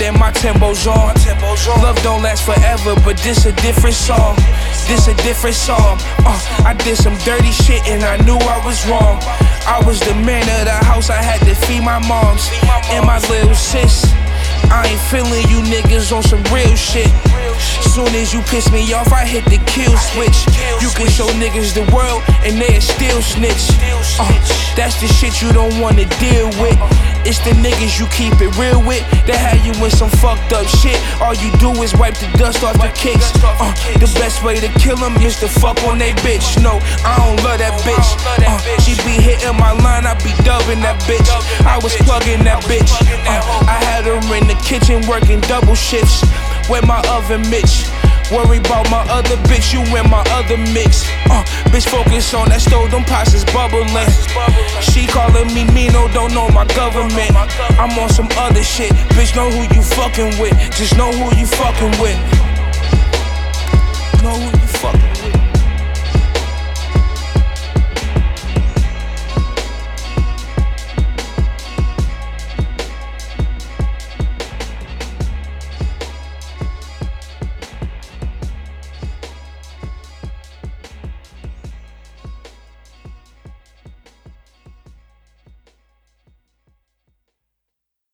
and my tempo's on. Love don't last forever, but this a different song. This a different song. I did some dirty shit and I knew I was wrong. I was the man of the house, I had to feed my moms and my little sis. I ain't feeling you niggas on some real shit. Soon as you piss me off, I hit the kill switch. You can show niggas the world and they'll still snitch. That's the shit you don't wanna deal with. It's the niggas you keep it real with that have you in some fucked up shit. All you do is wipe the dust off the kicks. The best way to kill them is to fuck on they bitch. No, I don't love that bitch. She be hitting my line, I be dubbing that bitch. I was plugging that bitch. I had her in the kitchen working double shifts with my other Mitch. Worry about my other bitch, you in my other mix. Bitch, focus on that stove, them pots is bubbling. She calling me Mino, don't know my government. I'm on some other shit. Bitch, know who you fucking with. Just know who you fucking with. Know who you